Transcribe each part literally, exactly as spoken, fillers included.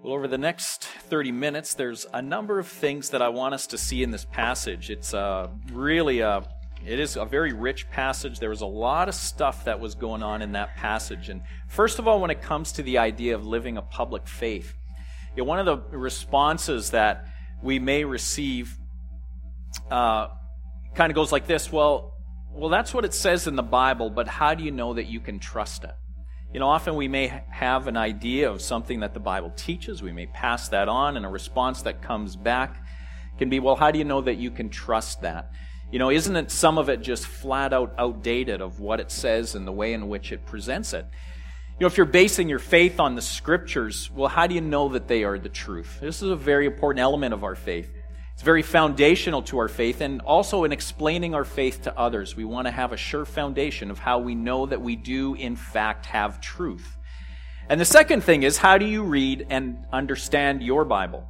Well, over the next thirty minutes, there's a number of things that I want us to see in this passage. It's uh, really a, it is a very rich passage. There was a lot of stuff that was going on in that passage. And first of all, when it comes to the idea of living a public faith, you know, one of the responses that we may receive uh, kind of goes like this. Well, well, that's what it says in the Bible, but how do you know that you can trust it? You know, often we may have an idea of something that the Bible teaches. We may pass that on, and a response that comes back can be, well, how do you know that you can trust that? You know, isn't it some of it just flat out outdated of what it says and the way in which it presents it? You know, if you're basing your faith on the Scriptures, well, how do you know that they are the truth? This is a very important element of our faith. It's very foundational to our faith, and also in explaining our faith to others. We want to have a sure foundation of how we know that we do, in fact, have truth. And the second thing is, how do you read and understand your Bible?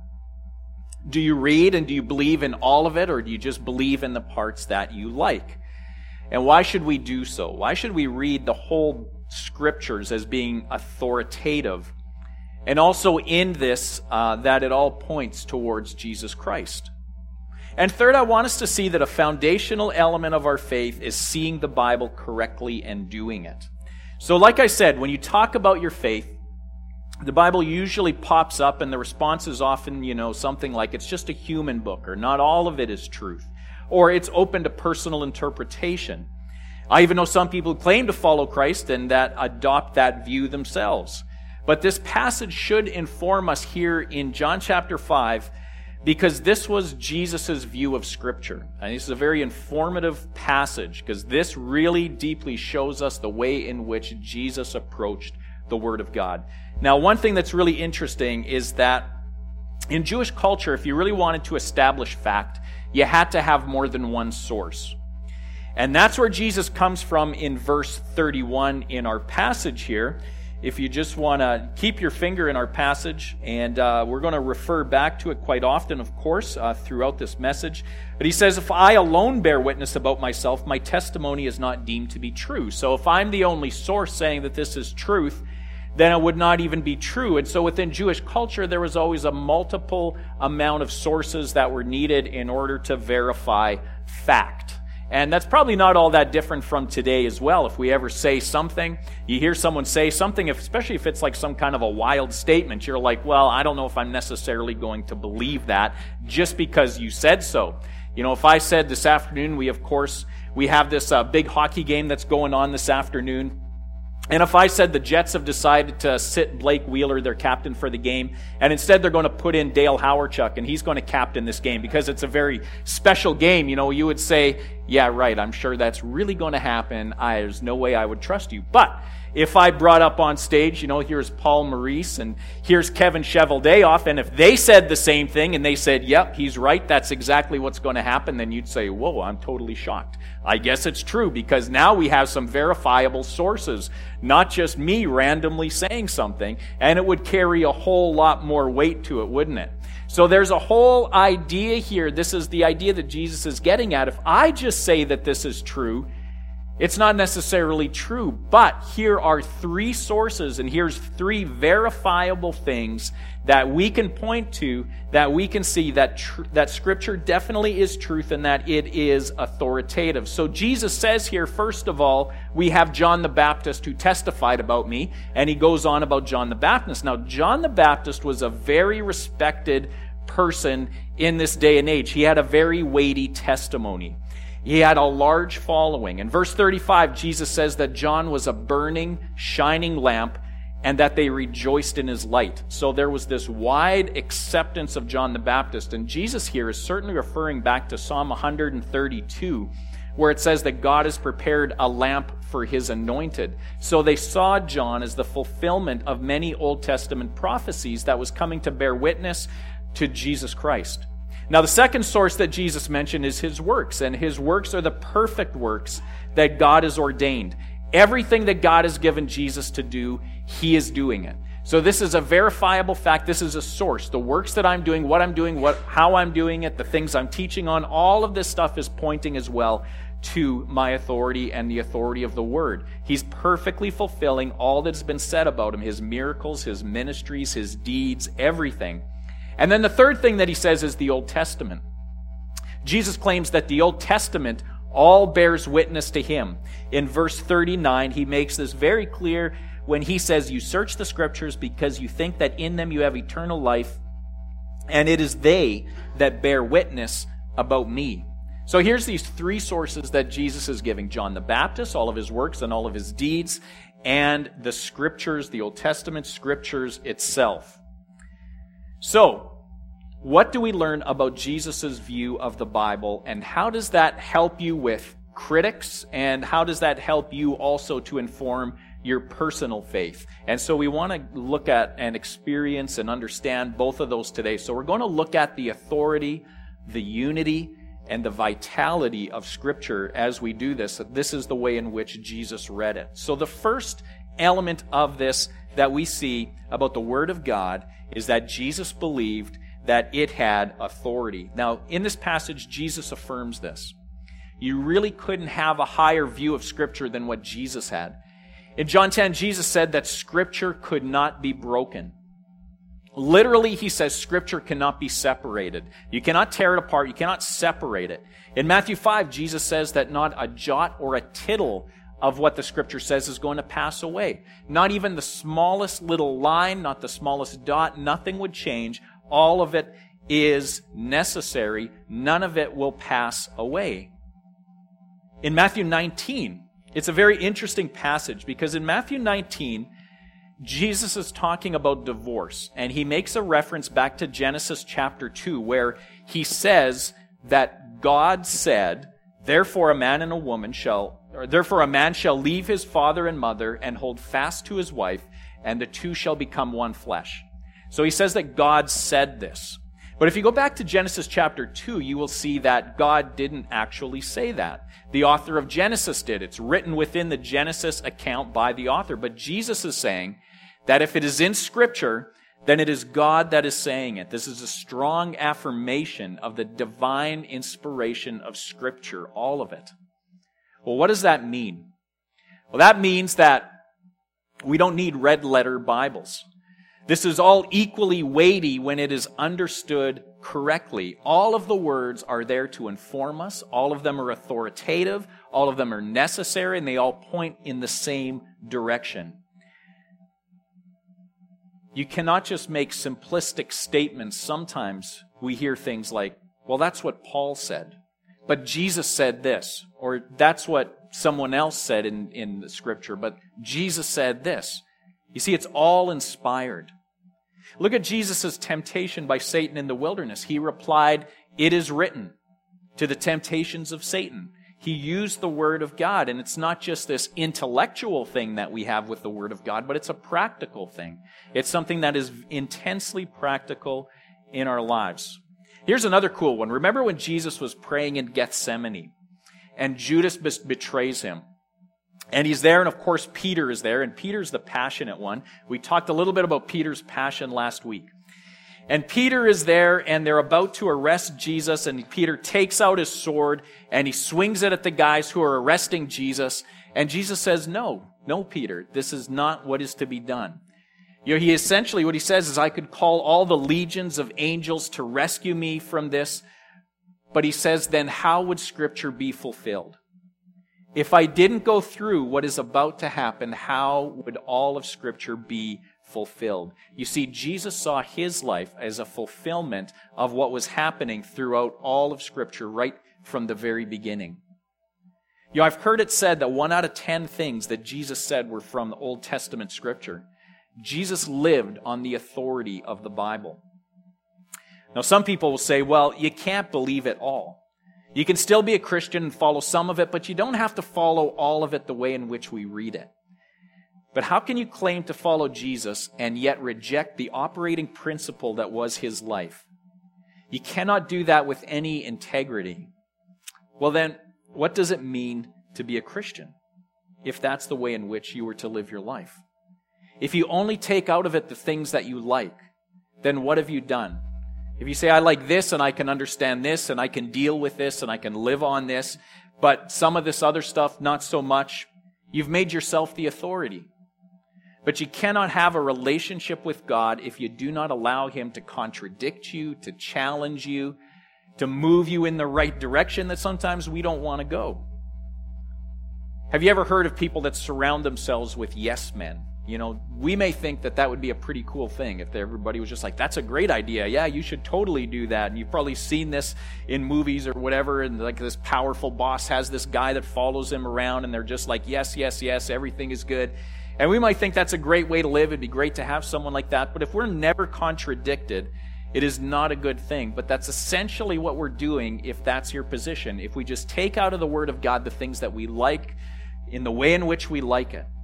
Do you read and do you believe in all of it, or do you just believe in the parts that you like? And why should we do so? Why should we read the whole Scriptures as being authoritative? And also in this, uh, that it all points towards Jesus Christ. And third, I want us to see that a foundational element of our faith is seeing the Bible correctly and doing it. So like I said, when you talk about your faith, the Bible usually pops up and the response is often, you know, something like it's just a human book, or not all of it is truth, or it's open to personal interpretation. I even know some people who claim to follow Christ and that adopt that view themselves. But this passage should inform us here in John chapter five, because this was Jesus' view of Scripture. And this is a very informative passage, because this really deeply shows us the way in which Jesus approached the Word of God. Now, one thing that's really interesting is that in Jewish culture, if you really wanted to establish fact, you had to have more than one source. And that's where Jesus comes from in verse thirty-one in our passage here. If you just want to keep your finger in our passage, and uh, we're going to refer back to it quite often, of course, uh, throughout this message. But he says, if I alone bear witness about myself, my testimony is not deemed to be true. So if I'm the only source saying that this is truth, then it would not even be true. And so within Jewish culture, there was always a multiple amount of sources that were needed in order to verify fact. And that's probably not all that different from today as well. If we ever say something, you hear someone say something, if, especially if it's like some kind of a wild statement, you're like, well, I don't know if I'm necessarily going to believe that just because you said so. You know, if I said this afternoon, we, of course, we have this uh, big hockey game that's going on this afternoon. And if I said the Jets have decided to sit Blake Wheeler, their captain, for the game, and instead they're going to put in Dale Hawerchuk, and he's going to captain this game because it's a very special game, you know, you would say, yeah, right, I'm sure that's really going to happen. I, there's no way I would trust you. But if I brought up on stage, you know, here's Paul Maurice and here's Kevin Cheveldayoff, and if they said the same thing and they said, yep, he's right, that's exactly what's going to happen, then you'd say, whoa, I'm totally shocked. I guess it's true, because now we have some verifiable sources, not just me randomly saying something, and it would carry a whole lot more weight to it, wouldn't it? So there's a whole idea here. This is the idea that Jesus is getting at. If I just say that this is true, it's not necessarily true, but here are three sources, and here's three verifiable things that we can point to, that we can see that tr- that Scripture definitely is truth and that it is authoritative. So Jesus says here, first of all, we have John the Baptist who testified about me, and he goes on about John the Baptist. Now, John the Baptist was a very respected person in this day and age. He had a very weighty testimony. He had a large following. In verse thirty-five, Jesus says that John was a burning, shining lamp, and that they rejoiced in his light. So there was this wide acceptance of John the Baptist. And Jesus here is certainly referring back to Psalm one thirty-two, where it says that God has prepared a lamp for his anointed. So they saw John as the fulfillment of many Old Testament prophecies that was coming to bear witness to Jesus Christ. Now, the second source that Jesus mentioned is his works, and his works are the perfect works that God has ordained. Everything that God has given Jesus to do, he is doing it. So this is a verifiable fact. This is a source. The works that I'm doing, what I'm doing, what, how I'm doing it, the things I'm teaching on, all of this stuff is pointing as well to my authority and the authority of the Word. He's perfectly fulfilling all that's been said about him, his miracles, his ministries, his deeds, everything. And then the third thing that he says is the Old Testament. Jesus claims that the Old Testament all bears witness to him. In verse thirty-nine, he makes this very clear when he says, you search the Scriptures because you think that in them you have eternal life, and it is they that bear witness about me. So here's these three sources that Jesus is giving. John the Baptist, all of his works and all of his deeds, and the Scriptures, the Old Testament Scriptures itself. So, what do we learn about Jesus' view of the Bible, and how does that help you with critics, and how does that help you also to inform your personal faith? And so we want to look at and experience and understand both of those today. So we're going to look at the authority, the unity, and the vitality of Scripture as we do this. This is the way in which Jesus read it. So the first element of this that we see about the Word of God is that Jesus believed that it had authority. Now, in this passage, Jesus affirms this. You really couldn't have a higher view of Scripture than what Jesus had. In John ten, Jesus said that Scripture could not be broken. Literally, he says Scripture cannot be separated. You cannot tear it apart. You cannot separate it. In Matthew five, Jesus says that not a jot or a tittle of what the Scripture says is going to pass away. Not even the smallest little line, not the smallest dot, nothing would change. All of it is necessary. None of it will pass away. In Matthew nineteen, it's a very interesting passage because in Matthew nineteen, Jesus is talking about divorce, and he makes a reference back to Genesis chapter two, where he says that God said, Therefore a man and a woman shall, or therefore a man shall leave his father and mother and hold fast to his wife, and the two shall become one flesh. So he says that God said this. But if you go back to Genesis chapter two, you will see that God didn't actually say that. The author of Genesis did. It's written within the Genesis account by the author. But Jesus is saying that if it is in Scripture, then it is God that is saying it. This is a strong affirmation of the divine inspiration of Scripture, all of it. Well, what does that mean? Well, that means that we don't need red letter Bibles. This is all equally weighty when it is understood correctly. All of the words are there to inform us. All of them are authoritative. All of them are necessary, and they all point in the same direction. You cannot just make simplistic statements. Sometimes we hear things like, well, that's what Paul said. But Jesus said this. Or that's what someone else said in, in the Scripture. But Jesus said this. You see, it's all inspired. Look at Jesus' temptation by Satan in the wilderness. He replied, it is written, to the temptations of Satan. He used the Word of God, and it's not just this intellectual thing that we have with the Word of God, but it's a practical thing. It's something that is intensely practical in our lives. Here's another cool one. Remember when Jesus was praying in Gethsemane, and Judas betrays him? And he's there, and of course Peter is there, and Peter's the passionate one. We talked a little bit about Peter's passion last week. And Peter is there, and they're about to arrest Jesus, and Peter takes out his sword, and he swings it at the guys who are arresting Jesus. And Jesus says, no, no, Peter, this is not what is to be done. You know, he essentially, what he says is, I could call all the legions of angels to rescue me from this. But he says, then how would Scripture be fulfilled? If I didn't go through what is about to happen, how would all of Scripture be fulfilled? You see, Jesus saw his life as a fulfillment of what was happening throughout all of Scripture right from the very beginning. You know, I've heard it said that one out of ten things that Jesus said were from the Old Testament Scripture. Jesus lived on the authority of the Bible. Now, some people will say, well, you can't believe it all. You can still be a Christian and follow some of it, but you don't have to follow all of it the way in which we read it. But how can you claim to follow Jesus and yet reject the operating principle that was his life? You cannot do that with any integrity. Well then, what does it mean to be a Christian, if that's the way in which you were to live your life? If you only take out of it the things that you like, then what have you done? If you say, I like this and I can understand this and I can deal with this and I can live on this, but some of this other stuff, not so much. You've made yourself the authority. But you cannot have a relationship with God if you do not allow Him to contradict you, to challenge you, to move you in the right direction that sometimes we don't want to go. Have you ever heard of people that surround themselves with yes men? You know, we may think that that would be a pretty cool thing if everybody was just like, that's a great idea. Yeah, you should totally do that. And you've probably seen this in movies or whatever. And like this powerful boss has this guy that follows him around and they're just like, yes, yes, yes, everything is good. And we might think that's a great way to live. It'd be great to have someone like that. But if we're never contradicted, it is not a good thing. But that's essentially what we're doing if that's your position. If we just take out of the Word of God the things that we like in the way in which we like it.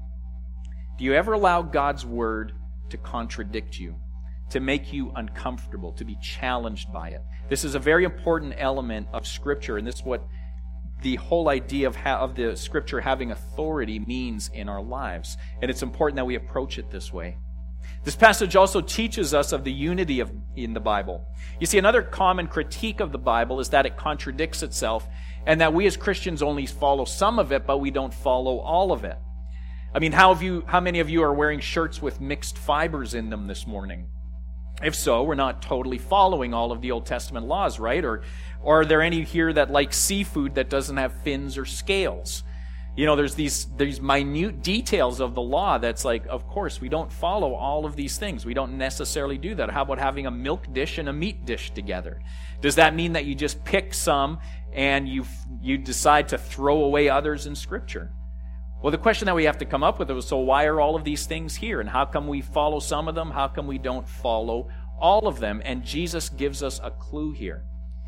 Do you ever allow God's Word to contradict you, to make you uncomfortable, to be challenged by it? This is a very important element of Scripture, and this is what the whole idea of, ha- of the Scripture having authority means in our lives. And it's important that we approach it this way. This passage also teaches us of the unity of in the Bible. You see, another common critique of the Bible is that it contradicts itself, and that we as Christians only follow some of it, but we don't follow all of it. I mean, how have you, how many of you are wearing shirts with mixed fibers in them this morning? If so, we're not totally following all of the Old Testament laws, right? Or, or are there any here that like seafood that doesn't have fins or scales? You know, there's these, these minute details of the law that's like, of course, we don't follow all of these things. We don't necessarily do that. How about having a milk dish and a meat dish together? Does that mean that you just pick some and you, you decide to throw away others in Scripture? Well, the question that we have to come up with is, so why are all of these things here? And how come we follow some of them? How come we don't follow all of them? And Jesus gives us a clue here.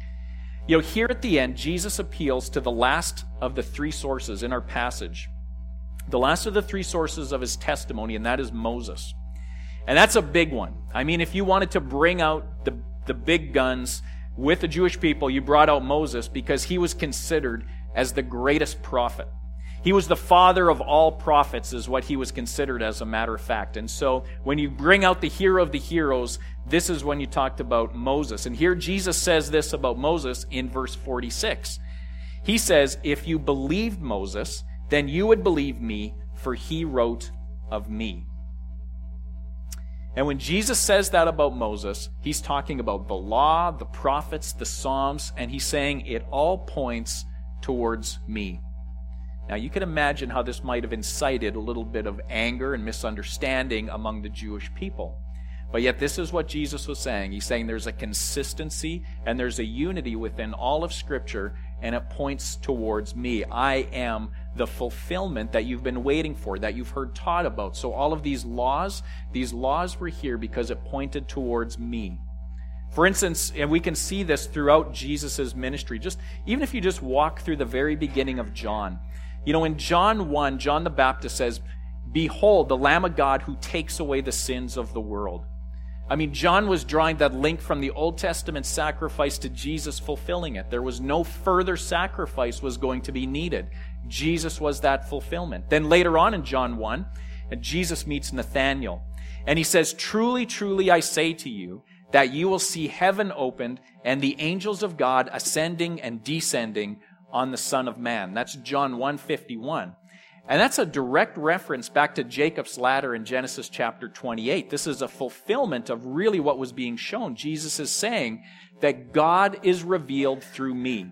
You know, here at the end, Jesus appeals to the last of the three sources in our passage. The last of the three sources of his testimony, and that is Moses. And that's a big one. I mean, if you wanted to bring out the, the big guns with the Jewish people, you brought out Moses because he was considered as the greatest prophet. He was the father of all prophets, is what he was considered, as a matter of fact. And so when you bring out the hero of the heroes, this is when you talked about Moses. And here Jesus says this about Moses in verse forty-six. He says, if you believed Moses, then you would believe me, for he wrote of me. And when Jesus says that about Moses, he's talking about the law, the prophets, the Psalms, and he's saying it all points towards me. Now, you can imagine how this might have incited a little bit of anger and misunderstanding among the Jewish people. But yet this is what Jesus was saying. He's saying there's a consistency and there's a unity within all of Scripture, and it points towards me. I am the fulfillment that you've been waiting for, that you've heard taught about. So all of these laws, these laws were here because it pointed towards me. For instance, and we can see this throughout Jesus' ministry, just even if you just walk through the very beginning of John. You know, in John one, John the Baptist says, behold, the Lamb of God who takes away the sins of the world. I mean, John was drawing that link from the Old Testament sacrifice to Jesus fulfilling it. There was no further sacrifice was going to be needed. Jesus was that fulfillment. Then later on in John one, Jesus meets Nathanael. And he says, truly, truly, I say to you, that you will see heaven opened and the angels of God ascending and descending on the Son of Man. That's John one fifty-one. And that's a direct reference back to Jacob's ladder in Genesis chapter twenty-eight. This is a fulfillment of really what was being shown. Jesus is saying that God is revealed through me.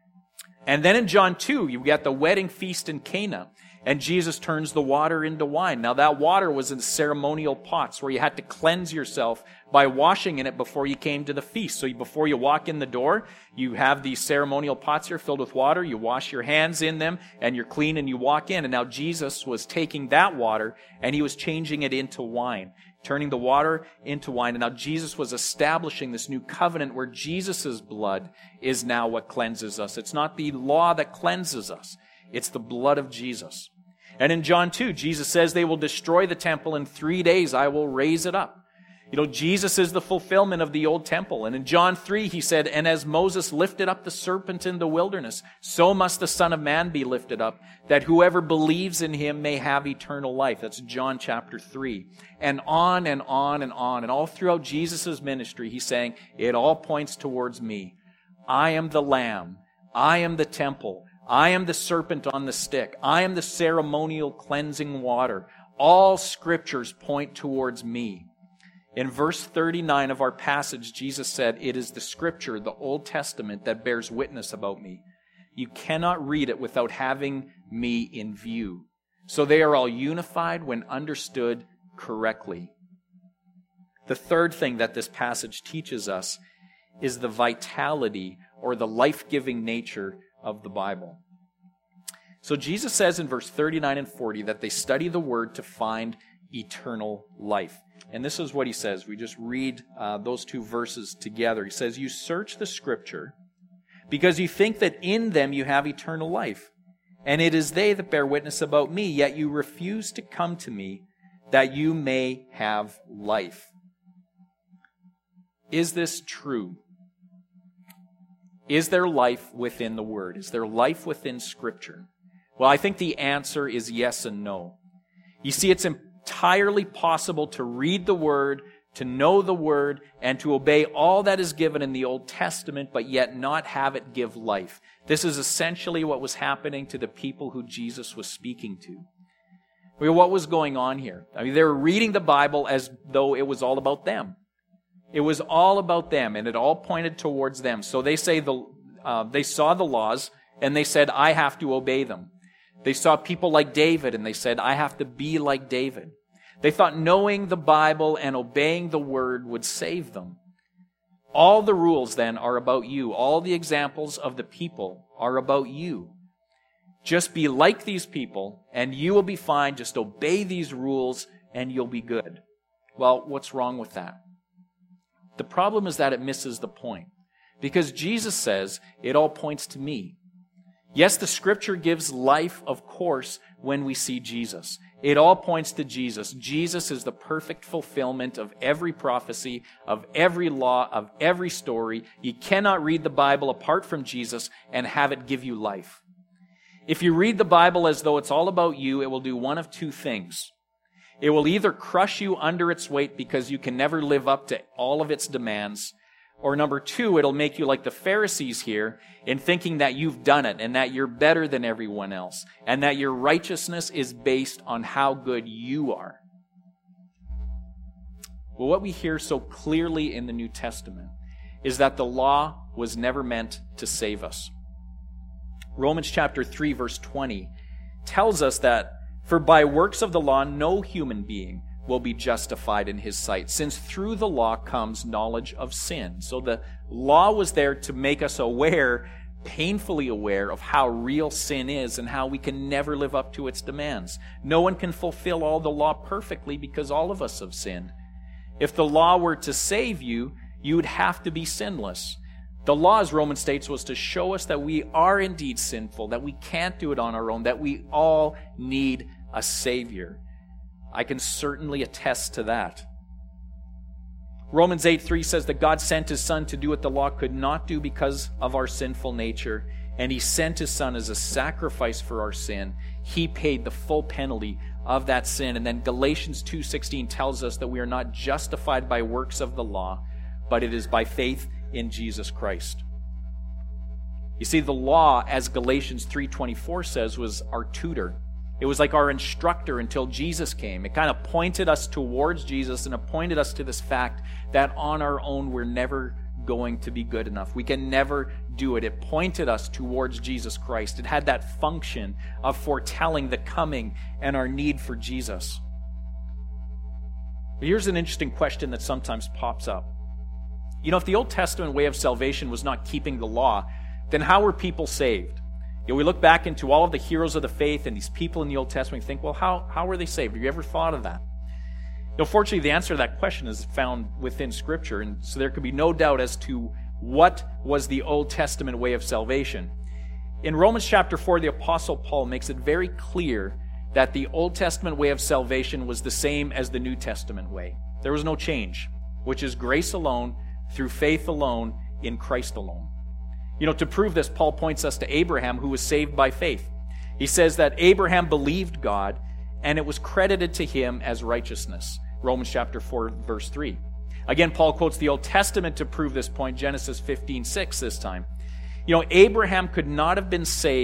And then in John two, you get the wedding feast in Cana, and Jesus turns the water into wine. Now that water was in ceremonial pots where you had to cleanse yourself by washing in it before you came to the feast. So before you walk in the door, you have these ceremonial pots here filled with water. You wash your hands in them and you're clean and you walk in. And now Jesus was taking that water and he was changing it into wine, turning the water into wine. And now Jesus was establishing this new covenant where Jesus' blood is now what cleanses us. It's not the law that cleanses us. It's the blood of Jesus. And in John two, Jesus says they will destroy the temple in three days. I will raise it up. You know, Jesus is the fulfillment of the old temple. And in John three, he said, and as Moses lifted up the serpent in the wilderness, so must the Son of Man be lifted up, that whoever believes in him may have eternal life. That's John chapter three. And on and on and on. And all throughout Jesus' ministry, he's saying, it all points towards me. I am the Lamb. I am the temple. I am the serpent on the stick. I am the ceremonial cleansing water. All scriptures point towards me. In verse thirty-nine of our passage, Jesus said, it is the scripture, the Old Testament, that bears witness about me. You cannot read it without having me in view. So they are all unified when understood correctly. The third thing that this passage teaches us is the vitality or the life-giving nature of the Bible. So Jesus says in verse thirty-nine and forty that they study the Word to find eternal life. And this is what he says. We just read uh, those two verses together. He says, you search the Scripture because you think that in them you have eternal life. And it is they that bear witness about me, yet you refuse to come to me that you may have life. Is this true? Is there life within the Word? Is there life within Scripture? Well, I think the answer is yes and no. You see, it's entirely possible to read the Word, to know the Word, and to obey all that is given in the Old Testament, but yet not have it give life. This is essentially what was happening to the people who Jesus was speaking to. Well, what was going on here? I mean, they were reading the Bible as though it was all about them. It was all about them, and it all pointed towards them. So they say the uh, they saw the laws, and they said, I have to obey them. They saw people like David, and they said, I have to be like David. They thought knowing the Bible and obeying the Word would save them. All the rules, then, are about you. All the examples of the people are about you. Just be like these people, and you will be fine. Just obey these rules, and you'll be good. Well, what's wrong with that? The problem is that it misses the point. Because Jesus says, it all points to me. Yes, the Scripture gives life, of course, when we see Jesus. It all points to Jesus. Jesus is the perfect fulfillment of every prophecy, of every law, of every story. You cannot read the Bible apart from Jesus and have it give you life. If you read the Bible as though it's all about you, it will do one of two things. It will either crush you under its weight because you can never live up to all of its demands, or number two, it'll make you like the Pharisees here in thinking that you've done it and that you're better than everyone else and that your righteousness is based on how good you are. Well, what we hear so clearly in the New Testament is that the law was never meant to save us. Romans chapter three, verse twenty tells us that, for by works of the law no human being will be justified in his sight, since through the law comes knowledge of sin. So the law was there to make us aware, painfully aware, of how real sin is and how we can never live up to its demands. No one can fulfill all the law perfectly because all of us have sinned. If the law were to save you, you would have to be sinless. The law, as Romans states, was to show us that we are indeed sinful, that we can't do it on our own, that we all need a Savior. I can certainly attest to that. Romans eight three says that God sent His Son to do what the law could not do because of our sinful nature, and He sent His Son as a sacrifice for our sin. He paid the full penalty of that sin. And then Galatians two sixteen tells us that we are not justified by works of the law, but it is by faith in Jesus Christ. You see, the law, as Galatians three twenty-four says, was our tutor. It was like our instructor until Jesus came. It kind of pointed us towards Jesus and it pointed us to this fact that on our own we're never going to be good enough. We can never do it. It pointed us towards Jesus Christ. It had that function of foretelling the coming and our need for Jesus. But here's an interesting question that sometimes pops up. You know, if the Old Testament way of salvation was not keeping the law, then how were people saved? You know, we look back into all of the heroes of the faith and these people in the Old Testament and think, well, how, how were they saved? Have you ever thought of that? You know, fortunately, the answer to that question is found within Scripture, and so there can be no doubt as to what was the Old Testament way of salvation. In Romans chapter four, the Apostle Paul makes it very clear that the Old Testament way of salvation was the same as the New Testament way. There was no change, which is grace alone, through faith alone, in Christ alone. You know, to prove this, Paul points us to Abraham, who was saved by faith. He says that Abraham believed God, and it was credited to him as righteousness. Romans chapter four, verse three. Again, Paul quotes the Old Testament to prove this point, Genesis fifteen six this time. You know, Abraham could not have been saved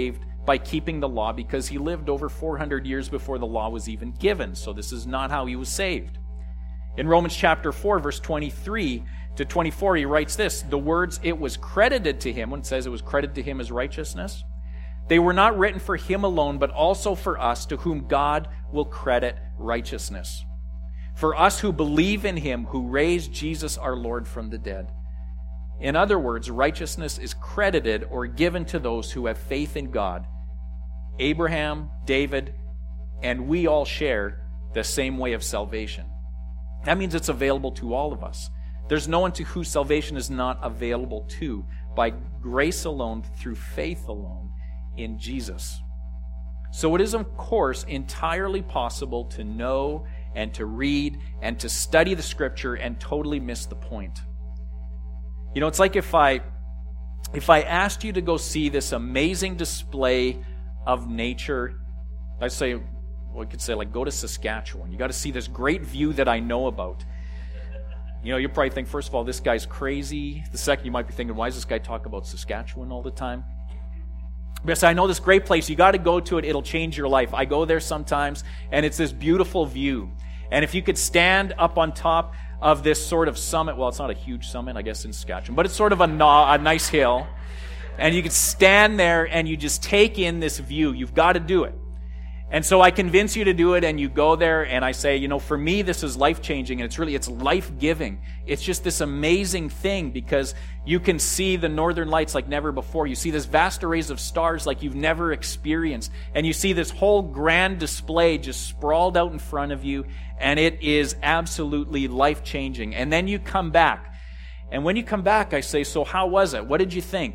by keeping the law because he lived over four hundred years before the law was even given. So this is not how he was saved. In Romans chapter four, verse twenty-three to twenty-four, he writes this, the words, it was credited to him, when it says it was credited to him as righteousness, they were not written for him alone, but also for us, to whom God will credit righteousness. For us who believe in him who raised Jesus our Lord from the dead. In other words, righteousness is credited or given to those who have faith in God. Abraham, David, and we all share the same way of salvation. That means it's available to all of us. There's no one to whose salvation is not available to, by grace alone, through faith alone, in Jesus. So it is, of course, entirely possible to know and to read and to study the Scripture and totally miss the point. You know, it's like if I if I asked you to go see this amazing display of nature, I'd say, well, I could say, like, go to Saskatchewan. You got to see this great view that I know about. You know, you probably think, first of all, this guy's crazy. The second, you might be thinking, why does this guy talk about Saskatchewan all the time? Because I know this great place. You got to go to it. It'll change your life. I go there sometimes, and it's this beautiful view. And if you could stand up on top of this sort of summit, well, it's not a huge summit, I guess, in Saskatchewan, but it's sort of a, a nice hill, and you could stand there and you just take in this view. You've got to do it. And so I convince you to do it, and you go there, and I say, you know, for me, this is life-changing, and it's really, it's life-giving. It's just this amazing thing, because you can see the northern lights like never before. You see this vast arrays of stars like you've never experienced, and you see this whole grand display just sprawled out in front of you, and it is absolutely life-changing. And then you come back, and when you come back, I say, so how was it? What did you think?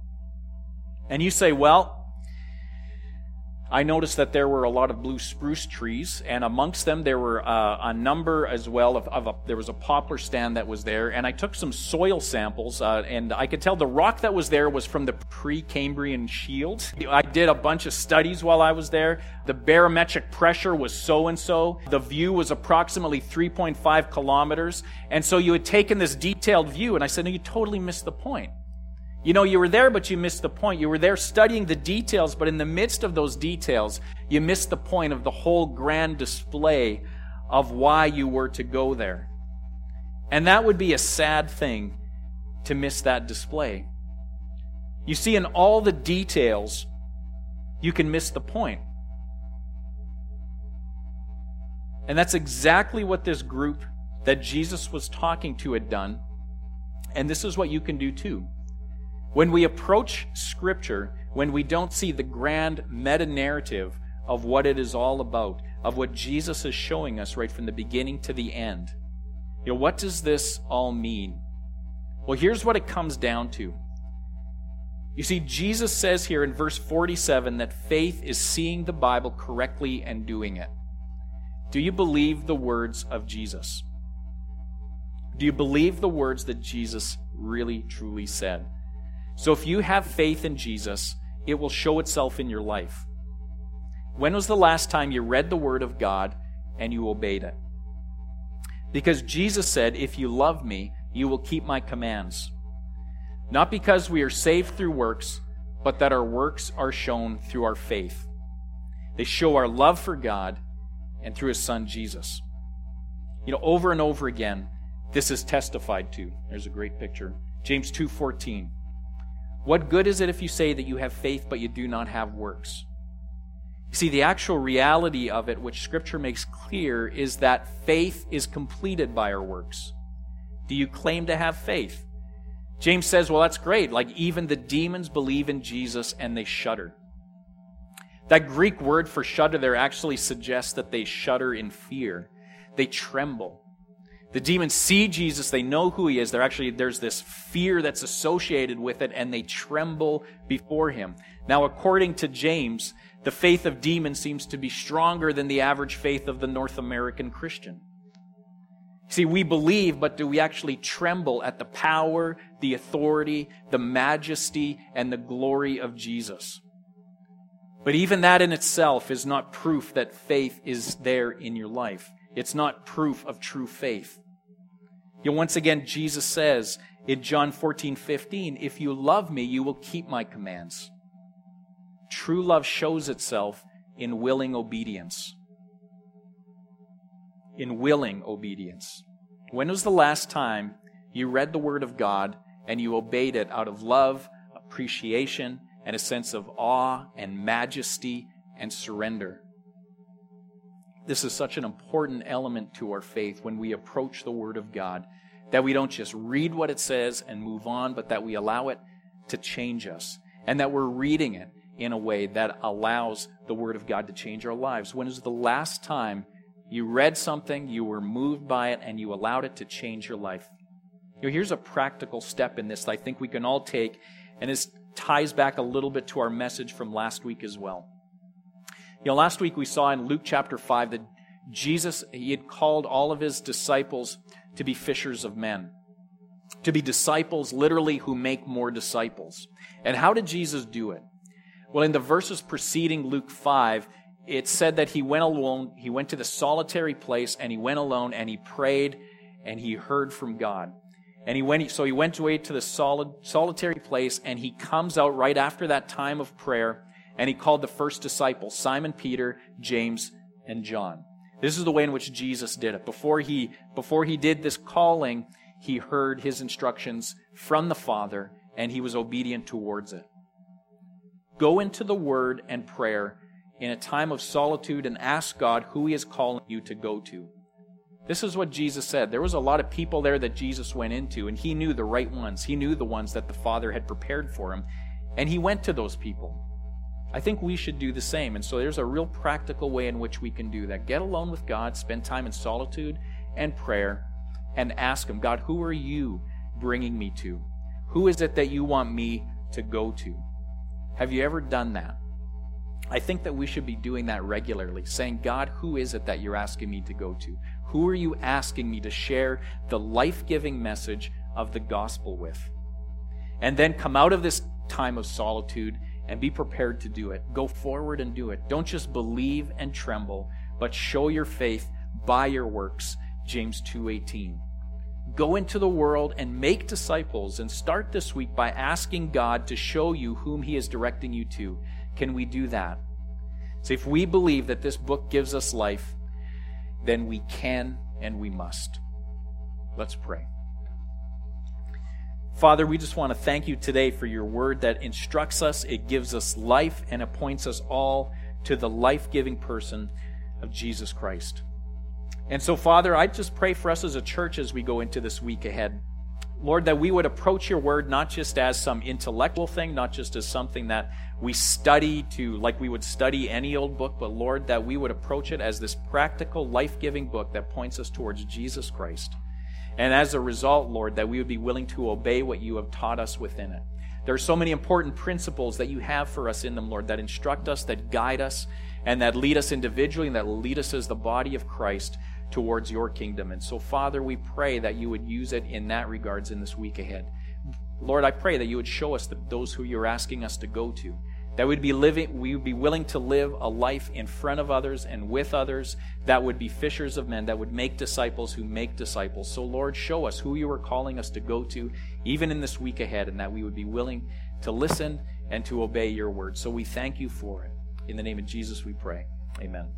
And you say, well, I noticed that there were a lot of blue spruce trees, and amongst them there were uh, a number as well of, of a, there was a poplar stand that was there, and I took some soil samples, uh, and I could tell the rock that was there was from the Precambrian Shield. I did a bunch of studies while I was there. The barometric pressure was so-and-so. The view was approximately three point five kilometers, and so you had taken this detailed view, and I said, no, you totally missed the point. You know, you were there, but you missed the point. You were there studying the details, but in the midst of those details, you missed the point of the whole grand display of why you were to go there. And that would be a sad thing, to miss that display. You see, in all the details, you can miss the point. And that's exactly what this group that Jesus was talking to had done. And this is what you can do too. When we approach Scripture, when we don't see the grand meta-narrative of what it is all about, of what Jesus is showing us right from the beginning to the end, you know, what does this all mean? Well, here's what it comes down to. You see, Jesus says here in verse forty-seven that faith is seeing the Bible correctly and doing it. Do you believe the words of Jesus? Do you believe the words that Jesus really, truly said? So if you have faith in Jesus, it will show itself in your life. When was the last time you read the Word of God and you obeyed it? Because Jesus said, if you love me, you will keep my commands. Not because we are saved through works, but that our works are shown through our faith. They show our love for God and through His Son, Jesus. You know, over and over again, this is testified to. There's a great picture. James two fourteen. What good is it if you say that you have faith but you do not have works? You see, the actual reality of it, which Scripture makes clear, is that faith is completed by our works. Do you claim to have faith? James says, well, that's great. Like, even the demons believe in Jesus and they shudder. That Greek word for shudder there actually suggests that they shudder in fear. They tremble. The demons see Jesus, they know who He is. They're actually, there's this fear that's associated with it, and they tremble before Him. Now, according to James, the faith of demons seems to be stronger than the average faith of the North American Christian. See, we believe, but do we actually tremble at the power, the authority, the majesty, and the glory of Jesus? But even that in itself is not proof that faith is there in your life. It's not proof of true faith. You know, once again, Jesus says in John fourteen fifteen, if you love me, you will keep my commands. True love shows itself in willing obedience. In willing obedience. When was the last time you read the Word of God and you obeyed it out of love, appreciation, and a sense of awe and majesty and surrender? This is such an important element to our faith when we approach the Word of God, that we don't just read what it says and move on, but that we allow it to change us, and that we're reading it in a way that allows the Word of God to change our lives. When is the last time you read something, you were moved by it, and you allowed it to change your life? You know, here's a practical step in this that I think we can all take, and this ties back a little bit to our message from last week as well. You know, last week we saw in Luke chapter five that Jesus, he had called all of his disciples to be fishers of men. To be disciples, literally, who make more disciples. And how did Jesus do it? Well, in the verses preceding Luke five, it said that he went alone, he went to the solitary place, and he went alone, and he prayed, and he heard from God. And he went, so he went away to the solid, solitary place, and he comes out right after that time of prayer, and he called the first disciples, Simon Peter, James, and John. This is the way in which Jesus did it. Before he, before he did this calling, he heard his instructions from the Father, and he was obedient towards it. Go into the Word and prayer in a time of solitude and ask God who he is calling you to go to. This is what Jesus said. There was a lot of people there that Jesus went into, and he knew the right ones. He knew the ones that the Father had prepared for him, and he went to those people. I think we should do the same. And so there's a real practical way in which we can do that. Get alone with God, spend time in solitude and prayer, and ask him, God, who are you bringing me to? Who is it that you want me to go to? Have you ever done that? I think that we should be doing that regularly, saying, God, who is it that you're asking me to go to? Who are you asking me to share the life-giving message of the gospel with? And then come out of this time of solitude and be prepared to do it. Go forward and do it. Don't just believe and tremble, but show your faith by your works, James two eighteen. Go into the world and make disciples, and start this week by asking God to show you whom he is directing you to. Can we do that? So if we believe that this book gives us life, then we can and we must. Let's pray. Father, we just want to thank you today for your word that instructs us, it gives us life, and it points us all to the life-giving person of Jesus Christ. And so, Father, I just pray for us as a church as we go into this week ahead. Lord, that we would approach your word not just as some intellectual thing, not just as something that we study to, like we would study any old book, but Lord, that we would approach it as this practical, life-giving book that points us towards Jesus Christ. And as a result, Lord, that we would be willing to obey what you have taught us within it. There are so many important principles that you have for us in them, Lord, that instruct us, that guide us, and that lead us individually, and that lead us as the body of Christ towards your kingdom. And so, Father, we pray that you would use it in that regards in this week ahead. Lord, I pray that you would show us the, those who you're asking us to go to, that we'd be living, we would be willing to live a life in front of others and with others that would be fishers of men, that would make disciples who make disciples. So, Lord, show us who you are calling us to go to, even in this week ahead, and that we would be willing to listen and to obey your word. So we thank you for it. In the name of Jesus we pray. Amen.